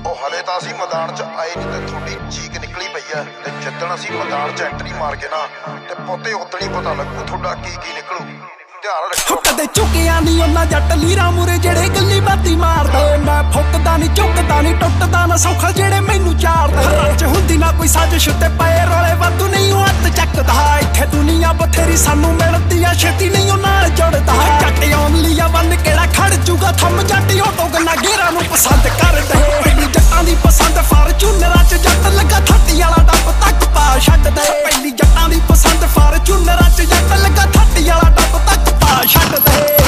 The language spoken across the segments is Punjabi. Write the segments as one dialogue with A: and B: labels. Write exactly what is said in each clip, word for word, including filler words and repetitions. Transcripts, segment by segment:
A: ਉਹ ਹਲੇ ਤਾਂ ਅਸੀਂ ਮੈਦਾਨ 'ਚ ਆਏ ਨਹੀਂ ਤੇ ਤੁਹਾਡੀ ਚੀਕ ਨਿਕਲੀ ਪਈ ਐ ਤੇ ਜਿੱਦਣ ਅਸੀਂ ਮੈਦਾਨ 'ਚ ਐਂਟਰੀ ਮਾਰ ਕੇ ਨਾ ਤੇ ਪੋਤੇ ਉਦਣ ਹੀ ਪਤਾ ਲੱਗੂ ਤੁਹਾਡਾ ਕੀ ਕੀ ਨਿਕਲੂ। ਧਿਆਨ ਰੱਖੋ
B: ਕਦੇ ਝੁਕਿਆ ਨਹੀਂ ਉਹਨਾਂ ਜੱਟ ਲੀਰਾਂ ਮੂਰੇ ਜਿਹੜੇ ਗੱਲੀ ਬਾਤੀ ਮਾਰਦੇ। ਮੈਂ ਫੁੱਕਦਾ ਨਹੀਂ ਝੁਕਦਾ ਨਹੀਂ ਟੁੱਟਦਾ ਨਾ ਸੌਖਾ ਜਿਹੜੇ ਮੈਨੂੰ ਚਾਰਦੇ। ਰਾਜ ਹੁੰਦੀ ਨਾ ਕੋਈ ਸਾਜ਼ਿਸ਼ ਤੇ ਪਏ ਰੋਲੇ ਵਾਧੂ ਨਹੀਂ ਉਹ ਹੱਥ ਚੱਕਦਾ। ਇੱਥੇ ਦੁਨੀਆ ਬਥੇਰੀ ਸਾਨੂੰ ਮਿਲਦੀ ਆ ਛੇਤੀ ਨਹੀਂ ਉਹ ਨਾਲ ਜੁੜਦਾ। ਜੱਟ ਓਨਲੀ ਆ ਵੰਨ ਕਿਹੜਾ ਖੜ ਜੂਗਾ ਥੰਮ ਜੱਟ ਆਟੋ ਗੰਨਾ ਗੇਰਾਂ ਨੂੰ ਪਸੰਦ ਕਰਦੇ। ਪਹਿਲੀ ਜੱਟਾਂ ਦੀ ਪਸੰਦ ਫਾਰਚੂਨਰਾਂ 'ਚ ਜੱਟ ਲੱਗਾ ਥੱਟੀ ਵਾਲਾ ਡੱਬ ਤੱਕ ਪਾ ਛੱਡਦੇ। ਪਹਿਲੀ ਜੱਟਾਂ ਦੀ ਪਸੰਦ ਫਾਰਚੂਨਰਾਂ 'ਚ ਜੱਟ ਲੱਗਾ ਥੱਟੀ ਵਾਲਾ ਡੱਬ ਤੱਕ ਪਾ ਛੱਡਦੇ।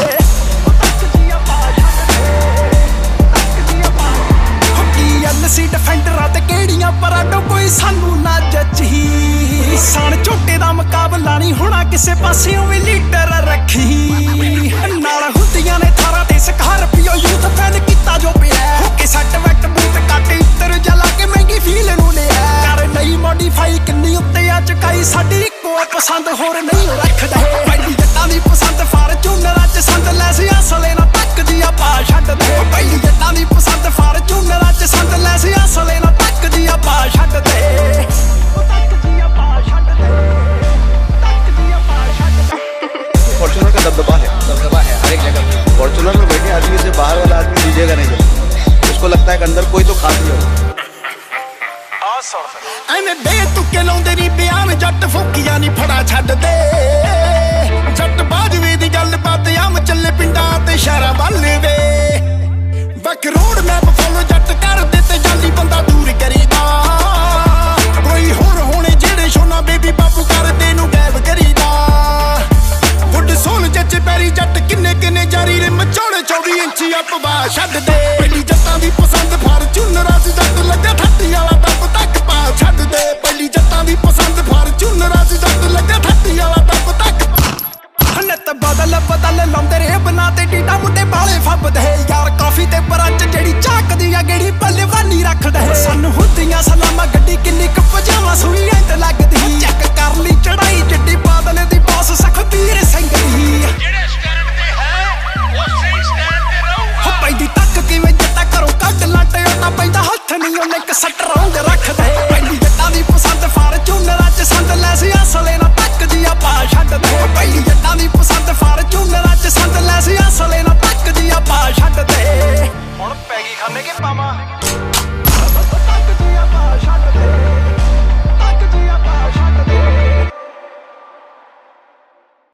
B: ਐਲਸੀ ਡਿਫੈਂਡਰਾਂ ਤੇ ਕਿਹੜੀਆਂ ਪਰਾਡੋ ਕੋਈ ਸਾਨੂੰ ਨਾ ਜੱਜੀ। ਸਣ ਝੋਟੇ ਦਾ ਮੁਕਾਬਲਾ ਨਹੀਂ ਹੋਣਾ ਕਿਸੇ ਪਾਸਿਓਂ ਵੀ ਲੀਡਰ ਰੱਖੀ। ਨਾਲ ਹੁੰਦੀਆਂ ਨੇ ਥਾਰਾਂ ਤੇ ਸਕਾਰਪੀਓ ਯੂਥ ਫੈਨ ਕੀਤਾ ਜੋ ਪਿਆ। ਹੋ ਕੇ ਸੱਟ ਵੈਟ ਬੂਟ ਕੱਟ ਇੱਤਰ ਜਲਾ ਕੇ ਮਹਿੰਗੀ ਫੀਲ ਨੂੰ ਲਿਆ। ਕਰ ਲਈ ਮੋਡੀਫਾਈ ਕਿੰਨੀ ਉੱਤੇ ਆ ਚੁਕਾਈ ਸਾਡੀ ਇੱਕੋ ਪਸੰਦ ਹੋਰ ਨਹੀਂ ਰੱਖਦੇ। ਪਹਿਲੀ ਜੱਟਾਂ ਦੀ ਪਸੰਦ ਫਾਰਚੂਨਰਾਂ 'ਚ ਸੰਦ ਲੈ ਸੀ ਅਸਲੇ ਨਾ ਤੱਕਦੀ ਆ ਪਾ ਛੱਡਦੇ। ਪਹਿਲੀ ਜੱਟਾਂ ਦੀ ਪਸੰਦ ਫਾਰਚੂਨਰਾਂ 'ਚ ਸੰਦ ਲੈ ਸੀ ਅਸਲੇ ਨਾ ਤੱਕਦੀ ਆ ਪਾ ਛੱਡਦੇ।
C: फॉर्च्यूनर का दबदबा है दबदबा है हर एक जगह। फॉर्च्यूनर में बैठे आदमी से बाहर वाला आदमी दीजिएगा नहीं जब उसको लगता है कि अंदर कोई तो खास नहीं हो।
B: ਐਵੇਂ ਬੇਤੁਕੇ ਲਾਉਂਦੇ ਨਹੀਂ ਬਿਆਨ ਜੱਟ ਫੋਕੀਆਂ ਨਹੀਂ ਫੜਾ ਛੱਡਦੇ। ਜੱਟ ਬਾਜਵੇ ਦੀ ਗੱਲ ਬਾਤ ਆਮ ਚੱਲੇ ਪਿੰਡਾਂ ਤੇ ਸ਼ਹਿਰਾਂ ਵੱਲ ਵੇ। ਬਕ ਰੋਡ ਮੈਪ ਫੋਲੋ ਜੱਟ